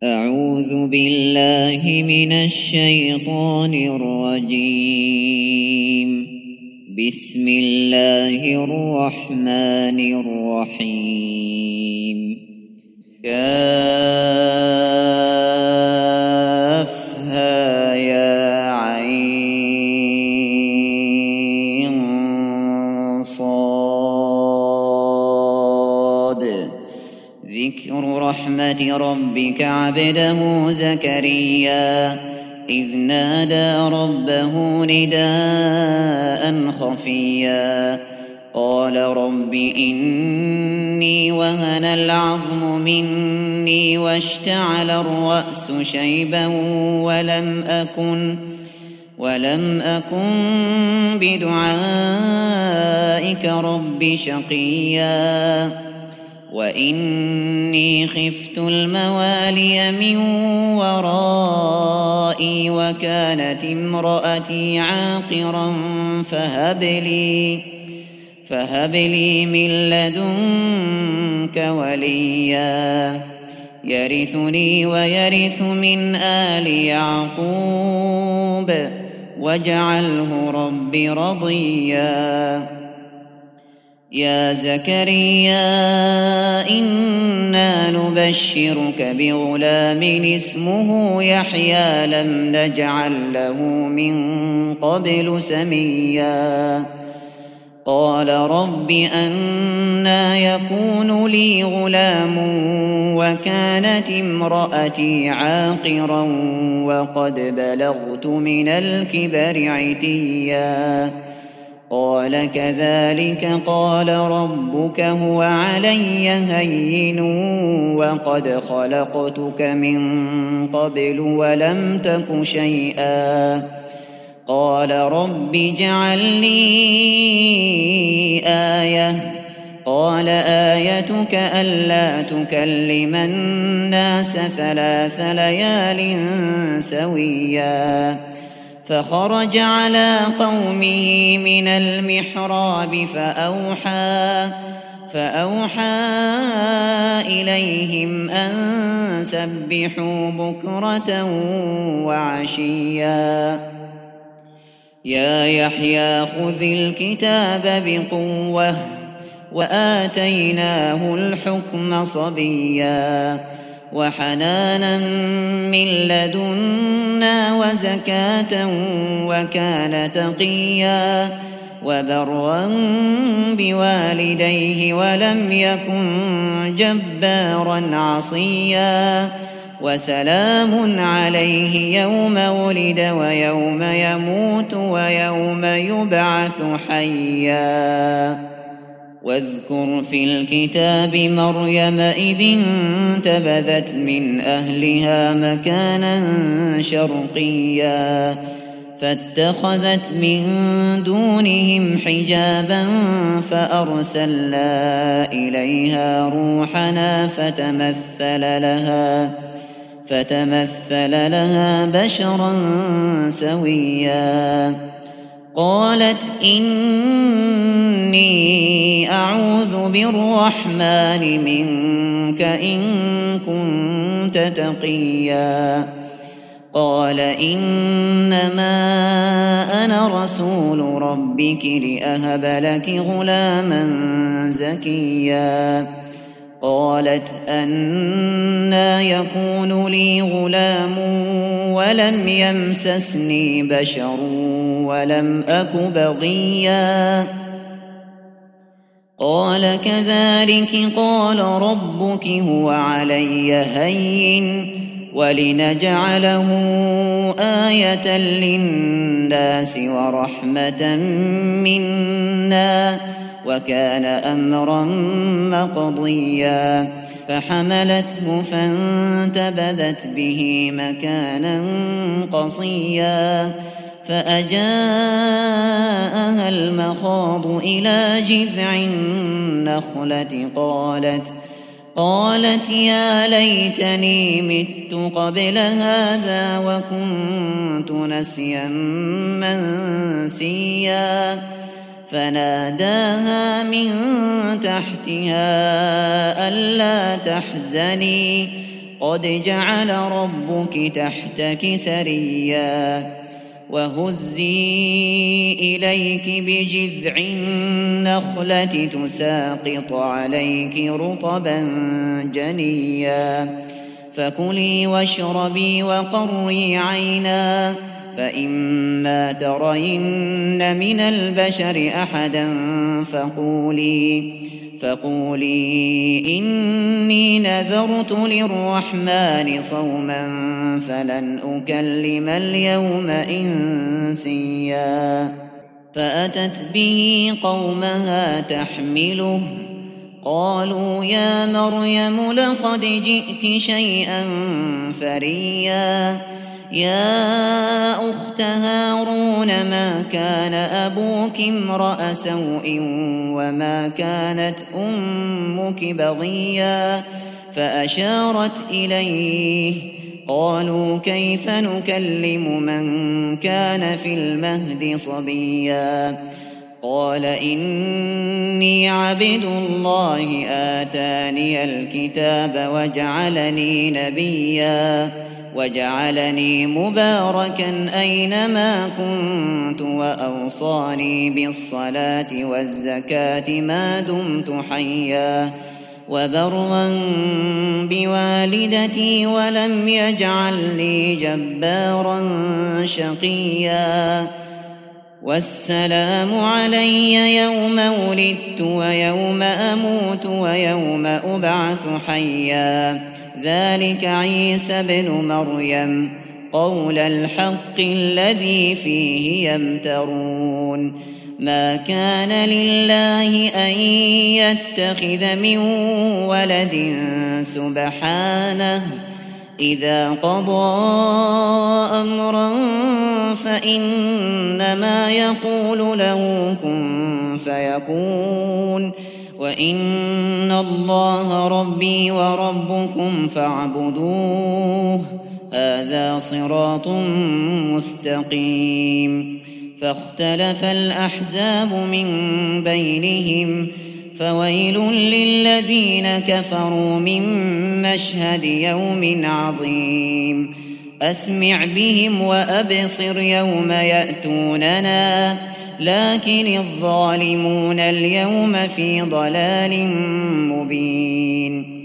أعوذ بالله من الشيطان الرجيم. بسم الله الرحمن الرحيم. كافها يا عين صاد. ذكر رحمة ربك عبده زكريا إذ نادى ربه نداء خفيا قال رب إني وهن العظم مني واشتعل الرأس شيبا ولم أكن بدعائك رب شقيا وإني خفت الموالي من ورائي وكانت امرأتي عاقرا فهب لي من لدنك وليا يرثني ويرث من آل يعقوب واجعله رب رضيا. يا زكريا إنا نبشرك بغلام اسمه يحيى لم نجعل له من قبل سميا قال رب أنى يكون لي غلام وكانت امرأتي عاقرا وقد بلغت من الكبر عتيا قال كذلك قال ربك هو علي هين وقد خلقتك من قبل ولم تك شيئا قال رب اجعل لي آية قال آيتك ألا تكلم الناس 3 ليال سويا فخرج على قومه من المحراب فأوحى إليهم أن سبحوا بكرة وعشيا يا يحيى خذ الكتاب بقوة وآتيناه الحكم صبيا وحنانا من لدنا وزكاة وكان تقيا وبرا بوالديه ولم يكن جبارا عصيا وسلام عليه يوم ولد ويوم يموت ويوم يبعث حيا واذكر في الكتاب مريم إذ انتبذت من أهلها مكانا شرقيا فاتخذت من دونهم حجابا فأرسلنا إليها روحنا فتمثل لها بشرا سويا قالت إني أعوذ بالرحمن منك إن كنت تقيا قال إنما أنا رسول ربك لأهب لك غلاما زكيا قالت أنى يكون لي غلام ولم يمسسني بشر ولم أك بغيا قال كذلك قال ربك هو علي هين ولنجعله آية للناس ورحمة منا وكان أمرا مقضيا فحملته فانتبذت به مكانا قصيا فأجاءها المخاض إلى جذع النخلة قالت يا ليتني مت قبل هذا وكنت نسيا منسيا فناداها من تحتها ألا تحزني قد جعل ربك تحتك سريا وهزي إليك بجذع النخلة تساقط عليك رطبا جنيا فكلي واشربي وقري عينا فإما ترين من البشر أحدا فقولي إني نذرت للرحمن صوما فلن أكلم اليوم إنسيا فأتت به قومها تحمله قالوا يا مريم لقد جئت شيئا فريا يا أخت هارون ما كان أبوك امرأ سوء وما كانت أمك بغيا فأشارت إليه قالوا كيف نكلم من كان في المهد صبيا قال إني عبد الله آتاني الكتاب وجعلني نبيا وجعلني مباركا أينما كنت وأوصاني بالصلاة والزكاة ما دمت حيا وبرا بوالدتي ولم يجعلني جبارا شقيا والسلام علي يوم ولدت ويوم أموت ويوم أبعث حيا ذلك عيسى ابن مريم قول الحق الذي فيه يمترون ما كان لله أن يتخذ من ولد سبحانه إذا قضى أمرا فإنما يقول له كن فيكون وإن الله ربي وربكم فاعبدوه هذا صراط مستقيم فاختلف الأحزاب من بينهم فويل للذين كفروا من مشهد يوم عظيم أسمع بهم وأبصر يوم يأتوننا لكن الظالمون اليوم في ضلال مبين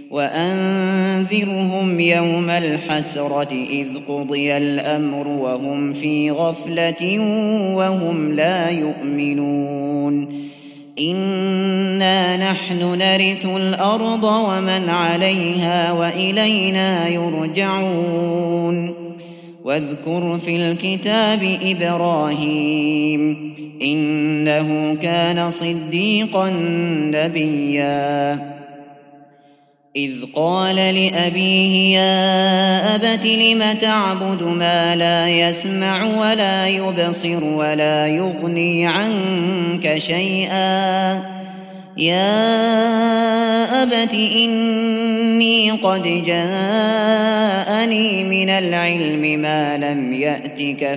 وأنذرهم يوم الحسرة إذ قضي الأمر وهم في غفلة وهم لا يؤمنون إنا نحن نرث الأرض ومن عليها وإلينا يرجعون واذكر في الكتاب إبراهيم إنه كان صديقا نبيا إذ قال لأبيه يا أبت لم تعبد ما لا يسمع ولا يبصر ولا يغني عنك شيئا يا أبت إني قد جاءني من العلم ما لم يأتك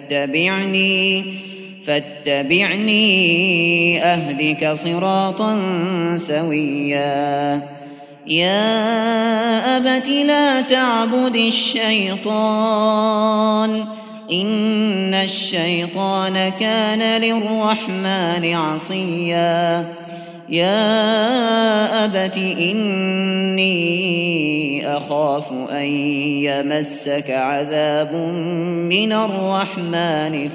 فاتبعني أهدك صراطا سويا يا أبت لا تعبد الشيطان إن الشيطان كان للرحمن عصيا يا أبت إني أخاف أن يمسك عذاب من الرحمن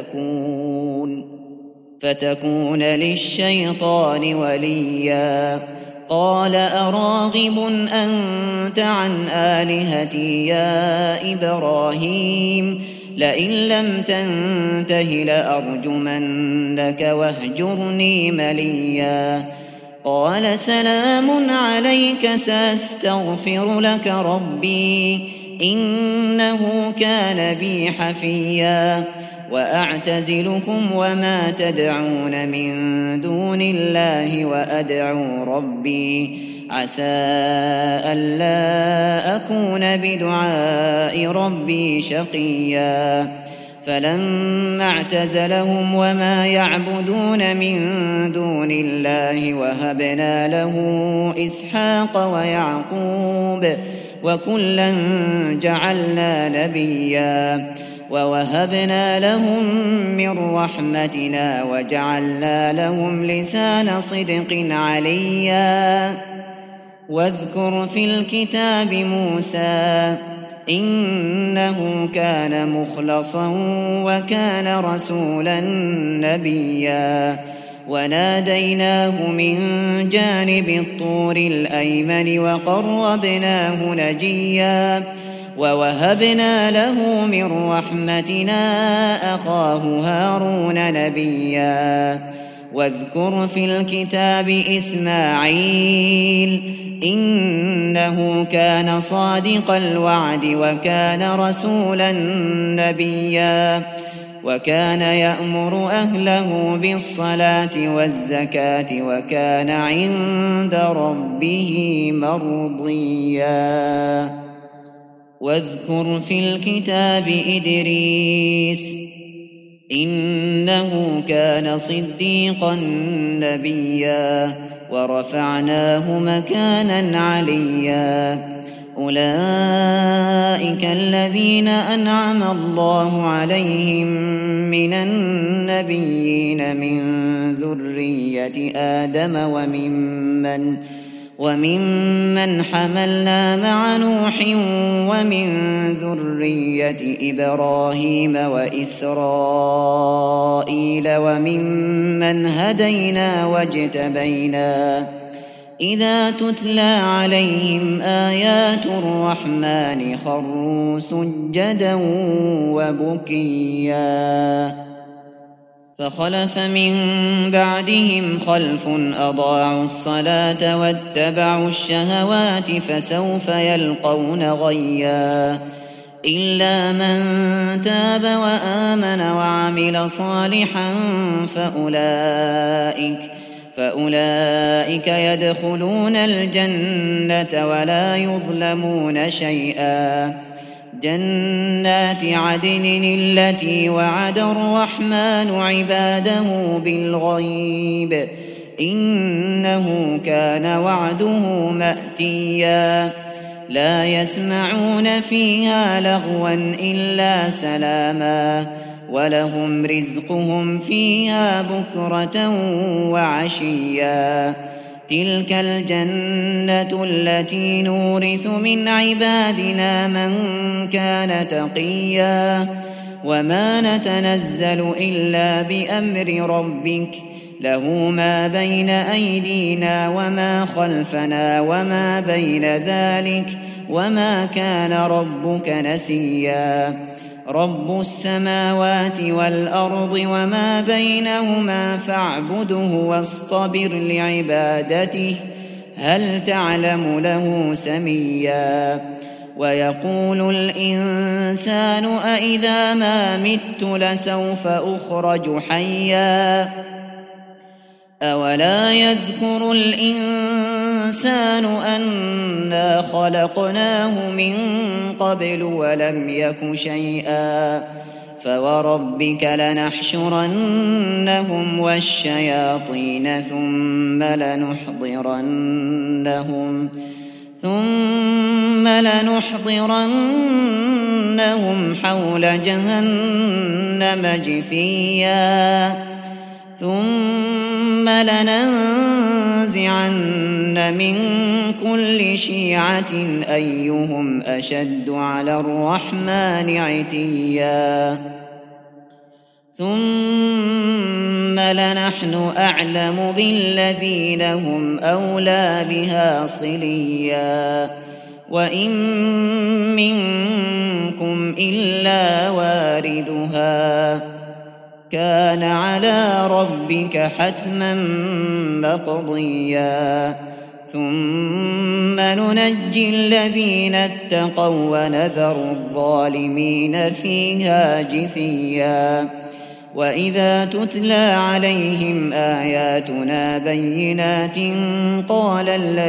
فتكون للشيطان وليا قال أراغب أنت عن آلهتي يا إبراهيم لئن لم تنته لأرجمنك واهجرني مليا قال سلام عليك سأستغفر لك ربي إنه كان بي حفيا وأعتزلكم وما تدعون من دون الله وأدعو ربي عسى ألا أكون بدعاء ربي شقيا فلما اعتزلهم وما يعبدون من دون الله وهبنا له إسحاق وكلا جعلنا نبيا ووهبنا لهم من رحمتنا وجعلنا لهم لسان صدق عليا واذكر في الكتاب موسى إنه كان مخلصا وكان رسولا نبيا وناديناه من جانب الطور الأيمن وقربناه نجيا ووهبنا له من رحمتنا أخاه هارون نبيا واذكر في الكتاب إسماعيل إنه كان صادق الوعد وكان رسولا نبيا وكان يأمر أهله بالصلاة والزكاة وكان عند ربه مرضيا واذكر في الكتاب إدريس إنه كان صديقا نبيا ورفعناه مكانا عليا أولئك الذين أنعم الله عليهم من النبيين من ذرية آدم وممن حملنا مع نوح ومن ذرية إبراهيم وإسرائيل وممن هدينا واجتبينا إذا تتلى عليهم آيات الرحمن خروا سجدا وبكيا فخلف من بعدهم خلف أضاعوا الصلاة واتبعوا الشهوات فسوف يلقون غيا إلا من تاب وآمن وعمل صالحا فأولئك يدخلون الجنة ولا يظلمون شيئا جنات عدن التي وعد الرحمن عباده بالغيب إنه كان وعده مأتيا لا يسمعون فيها لغوا إلا سلاما ولهم رزقهم فيها بكرة وعشيا تلك الجنة التي نورث من عبادنا من كان تقيا وما نتنزل إلا بأمر ربك له ما بين أيدينا وما خلفنا وما بين ذلك وما كان ربك نسيا رب السماوات والأرض وما بينهما فاعبده واصطبر لعبادته هل تعلم له سميا ويقول الإنسان أإذا ما مت لسوف أخرج حيا أولا يذكر الإنسان أنا خلقناه من قبل ولم يك شيئا فوربك لنحشرنهم والشياطين ثم لنحضرنهم حول جهنم جثيا ثم لننزعن من كل شيعة أيهم أشد على الرحمن عتيا ثم لنحن أعلم بالذين هم أولى بها صليا وإن منكم إلا واردها كان على ربك حتما مقضيا ثم ننجي الذين اتقوا ونذر الظالمين فيها جثيا وإذا تتلى عليهم آياتنا بينات قال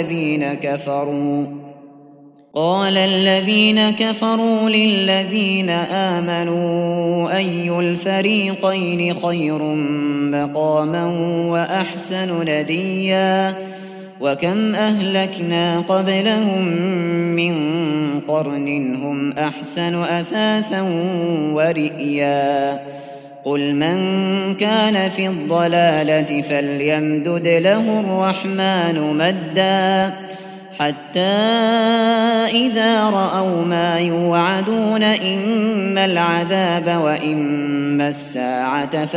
الذين كفروا للذين آمنوا أي الفريقين خير مقاما وأحسن نديا وكم أهلكنا قبلهم من قرن هم أحسن أثاثا ورئيا قل من كان في الضلالة فليمدد له الرحمن مدا حتى إذا رأوا ما يوعدون إما العذاب وإما الساعة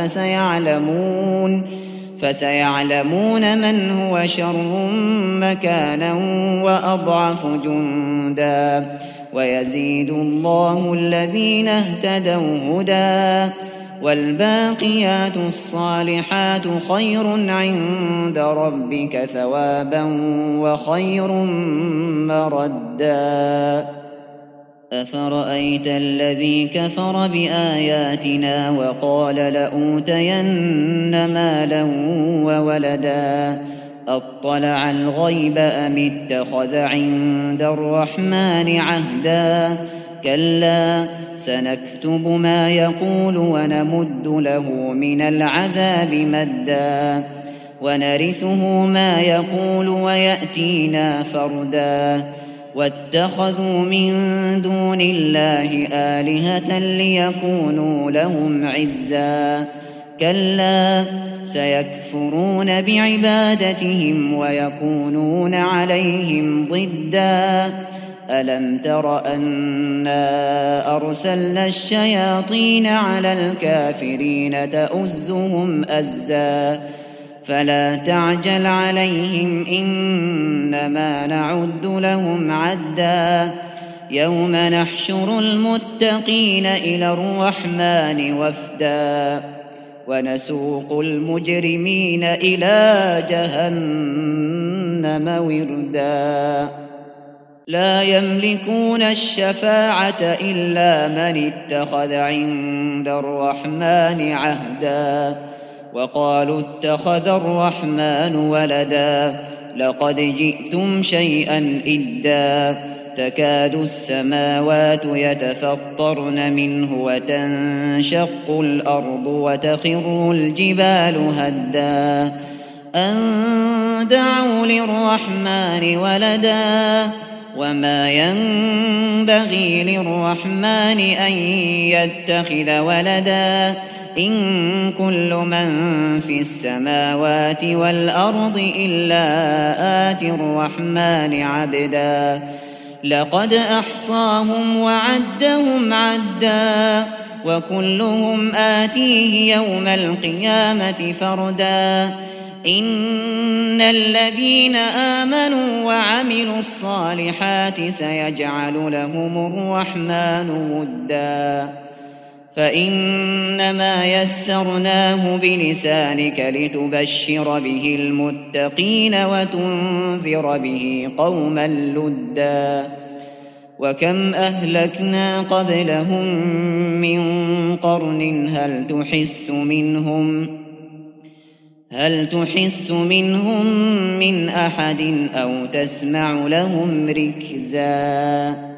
فسيعلمون من هو شر مكانا وأضعف جندا ويزيد الله الذين اهتدوا هدى والباقيات الصالحات خير عند ربك ثوابا وخير مردا أفرأيت الذي كفر بآياتنا وقال لأوتين مالا وولدا أطلع الغيب أم اتخذ عند الرحمن عهدا كلا سنكتب ما يقول ونمد له من العذاب مدا ونرثه ما يقول ويأتينا فردا واتخذوا من دون الله آلهة ليكونوا لهم عزا كلا سيكفرون بعبادتهم ويكونون عليهم ضدا ألم تر أنا أرسلنا الشياطين على الكافرين تؤزهم أزا فلا تعجل عليهم إنما نعد لهم عدا يوم نحشر المتقين إلى الرحمن وفدا ونسوق المجرمين إلى جهنم وردا لا يملكون الشفاعة إلا من اتخذ عند الرحمن عهدا وقالوا اتخذ الرحمن ولدا لقد جئتم شيئا إدا تكاد السماوات يتفطرن منه وتنشق الأرض وتخر الجبال هدا أن دعوا للرحمن ولدا وما ينبغي للرحمن أن يتخذ ولدا إن كل من في السماوات والأرض إلا آتي الرحمن عبدا لقد أحصاهم وعدهم عدا وكلهم آتيه يوم القيامة فردا إن الذين آمنوا وعملوا الصالحات سيجعل لهم الرحمن ودا فإنما يسرناه بلسانك لتبشر به المتقين وتنذر به قوما لدا وكم أهلكنا قبلهم من قرن هل تحس منهم من أحد أو تسمع لهم ركزا